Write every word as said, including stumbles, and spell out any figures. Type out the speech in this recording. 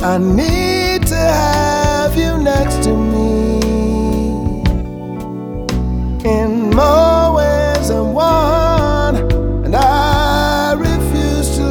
I need to have you next to me in more